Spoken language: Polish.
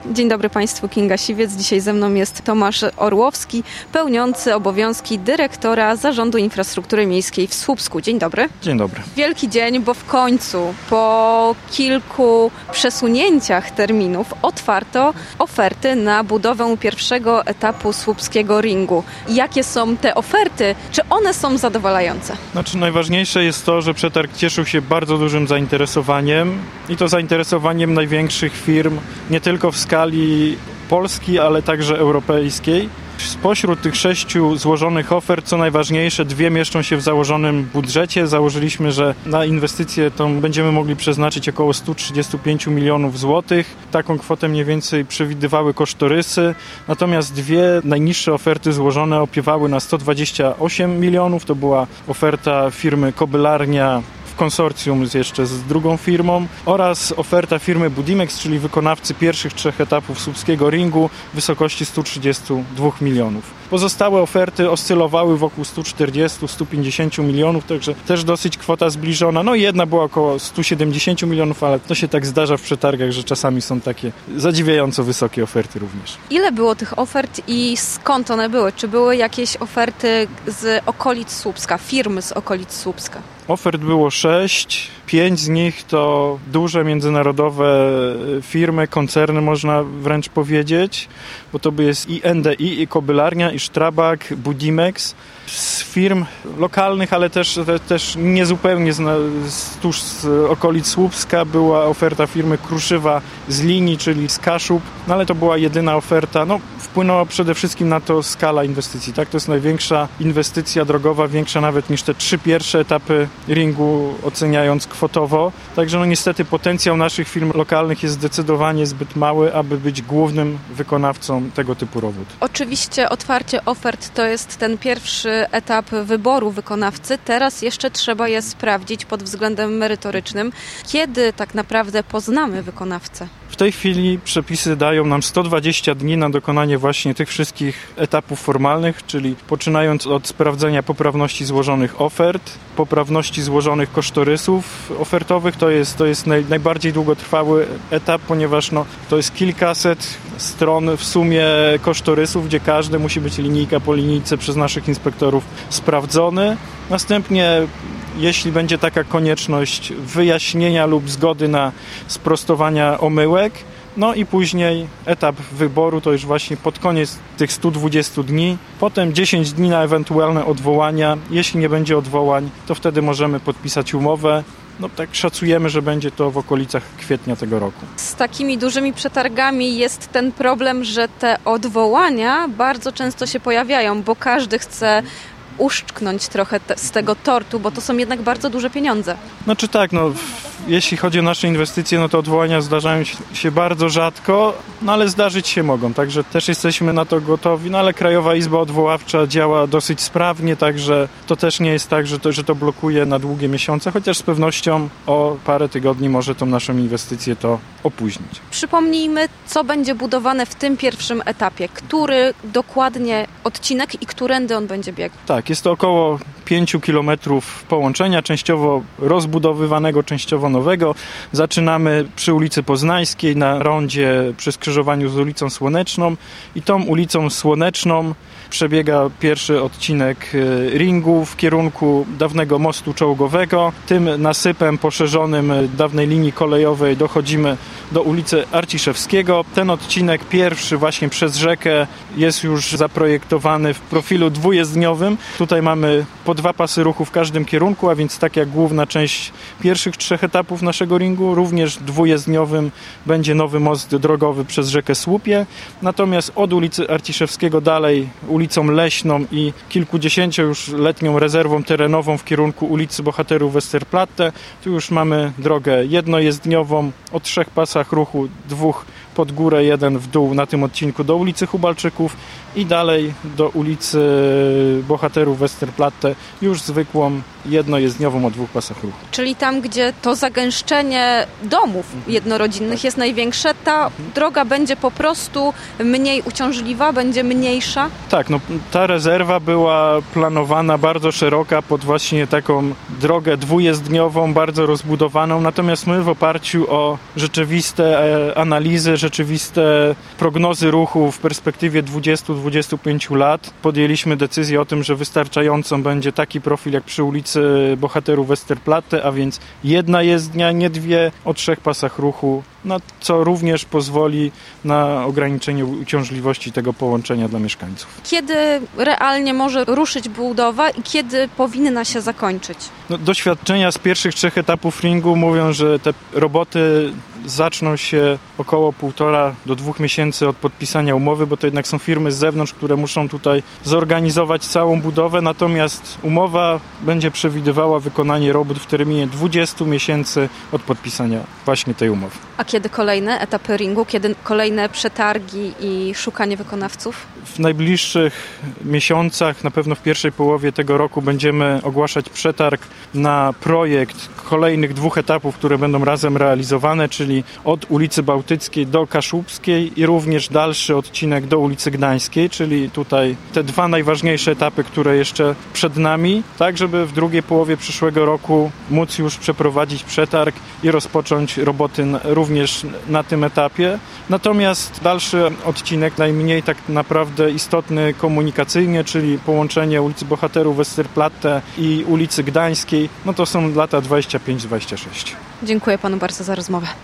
Dzień dobry Państwu, Kinga Siwiec. Dzisiaj ze mną jest Tomasz Orłowski, pełniący obowiązki dyrektora Zarządu Infrastruktury Miejskiej w Słupsku. Dzień dobry. Dzień dobry. Wielki dzień, bo w końcu po kilku przesunięciach terminów otwarto oferty na budowę pierwszego etapu słupskiego ringu. Jakie są te oferty? Czy one są zadowalające? Najważniejsze jest to, że przetarg cieszył się bardzo dużym zainteresowaniem i to zainteresowaniem największych firm, nie tylko w skali Polski, ale także europejskiej. Spośród tych 6 złożonych ofert, co najważniejsze, 2 mieszczą się w założonym budżecie. Założyliśmy, że na inwestycję tą będziemy mogli przeznaczyć około 135 milionów złotych. Taką kwotę mniej więcej przewidywały kosztorysy. Natomiast 2 najniższe oferty złożone opiewały na 128 milionów. To była oferta firmy Kobylarnia w konsorcjum jeszcze z drugą firmą oraz oferta firmy Budimex, czyli wykonawcy pierwszych 3 etapów słupskiego ringu w wysokości 132 milionów. Pozostałe oferty oscylowały wokół 140-150 milionów, także też dosyć kwota zbliżona. Jedna była około 170 milionów, ale to się tak zdarza w przetargach, że czasami są takie zadziwiająco wysokie oferty również. Ile było tych ofert i skąd one były? Czy były jakieś oferty z okolic Słupska, firmy z okolic Słupska? Ofert było 6, 5 z nich to duże międzynarodowe firmy, koncerny można wręcz powiedzieć, bo to jest i NDI, i Kobylarnia, i Strabag, Budimex. Z firm lokalnych, ale też niezupełnie tuż z okolic Słupska była oferta firmy Kruszywa z Linii, czyli z Kaszub, ale to była jedyna oferta. Wpłynęła przede wszystkim na to skala inwestycji. Tak? To jest największa inwestycja drogowa, większa nawet niż te 3 pierwsze etapy ringu, oceniając kwotowo. Także niestety potencjał naszych firm lokalnych jest zdecydowanie zbyt mały, aby być głównym wykonawcą tego typu robót. Oczywiście otwarcie ofert to jest ten pierwszy etap wyboru wykonawcy. Teraz jeszcze trzeba je sprawdzić pod względem merytorycznym. Kiedy tak naprawdę poznamy wykonawcę? W tej chwili przepisy dają nam 120 dni na dokonanie właśnie tych wszystkich etapów formalnych, czyli poczynając od sprawdzenia poprawności złożonych ofert, poprawności złożonych kosztorysów ofertowych. To jest najbardziej długotrwały etap, ponieważ to jest kilkaset stron w sumie kosztorysów, gdzie każdy musi być linijka po linijce przez naszych inspektorów sprawdzony. Następnie, jeśli będzie taka konieczność wyjaśnienia lub zgody na sprostowania omyłek, i później etap wyboru to już właśnie pod koniec tych 120 dni, potem 10 dni na ewentualne odwołania. Jeśli nie będzie odwołań, to wtedy możemy podpisać umowę. Tak szacujemy, że będzie to w okolicach kwietnia tego roku. Z takimi dużymi przetargami jest ten problem, że te odwołania bardzo często się pojawiają, bo każdy chce uszczknąć trochę z tego tortu, bo to są jednak bardzo duże pieniądze. Jeśli chodzi o nasze inwestycje, to odwołania zdarzają się bardzo rzadko, ale zdarzyć się mogą, także też jesteśmy na to gotowi, ale Krajowa Izba Odwoławcza działa dosyć sprawnie, także to też nie jest tak, że to blokuje na długie miesiące, chociaż z pewnością o parę tygodni może tą naszą inwestycję to opóźnić. Przypomnijmy, co będzie budowane w tym pierwszym etapie, który dokładnie odcinek i którędy on będzie biegł. Tak, jest to około 5 kilometrów połączenia, częściowo rozbudowywanego, częściowo nowego. Zaczynamy przy ulicy Poznańskiej na rondzie przy skrzyżowaniu z ulicą Słoneczną i tą ulicą Słoneczną przebiega pierwszy odcinek ringu w kierunku dawnego mostu czołgowego. Tym nasypem poszerzonym dawnej linii kolejowej dochodzimy do ulicy Arciszewskiego. Ten odcinek pierwszy właśnie przez rzekę jest już zaprojektowany w profilu dwujezdniowym. Tutaj mamy po 2 pasy ruchu w każdym kierunku, a więc tak jak główna część pierwszych 3 etapów naszego ringu, również dwujezdniowym będzie nowy most drogowy przez rzekę Słupie. Natomiast od ulicy Arciszewskiego dalej ulicą Leśną i kilkudziesięcioletnią rezerwą terenową w kierunku ulicy Bohaterów Westerplatte. Tu już mamy drogę jednojezdniową o 3 pasach ruchu, 2 pod górę, 1 w dół na tym odcinku do ulicy Hubalczyków i dalej do ulicy Bohaterów Westerplatte już zwykłą jednojezdniową o 2 pasach ruchu. Czyli tam, gdzie to zagęszczenie domów jednorodzinnych jest największe, ta droga będzie po prostu mniej uciążliwa, będzie mniejsza? Tak, ta rezerwa była planowana bardzo szeroka pod właśnie taką drogę dwujezdniową, bardzo rozbudowaną, natomiast my w oparciu o rzeczywiste analizy, rzeczywiste prognozy ruchu w perspektywie 20-25 lat podjęliśmy decyzję o tym, że wystarczającą będzie taki profil jak przy ulicy Bohaterów Westerplatte, a więc jedna jezdnia, nie dwie, o 3 pasach ruchu, co również pozwoli na ograniczenie uciążliwości tego połączenia dla mieszkańców. Kiedy realnie może ruszyć budowa i kiedy powinna się zakończyć? Doświadczenia z pierwszych 3 etapów ringu mówią, że te roboty zaczną się około 1,5 do 2 miesięcy od podpisania umowy, bo to jednak są firmy z zewnątrz, które muszą tutaj zorganizować całą budowę, natomiast umowa będzie przewidywała wykonanie robót w terminie 20 miesięcy od podpisania właśnie tej umowy. A kiedy kolejne etapy ringu, kiedy kolejne przetargi i szukanie wykonawców? W najbliższych miesiącach, na pewno w pierwszej połowie tego roku będziemy ogłaszać przetarg na projekt kolejnych 2 etapów, które będą razem realizowane, czyli od ulicy Bałtyckiej do Kaszubskiej i również dalszy odcinek do ulicy Gdańskiej, czyli tutaj te 2 najważniejsze etapy, które jeszcze przed nami, tak żeby w drugiej połowie przyszłego roku móc już przeprowadzić przetarg i rozpocząć roboty również na tym etapie. Natomiast dalszy odcinek, najmniej tak naprawdę istotny komunikacyjnie, czyli połączenie ulicy Bohaterów Westerplatte i ulicy Gdańskiej, to są lata 25-26. Dziękuję panu bardzo za rozmowę.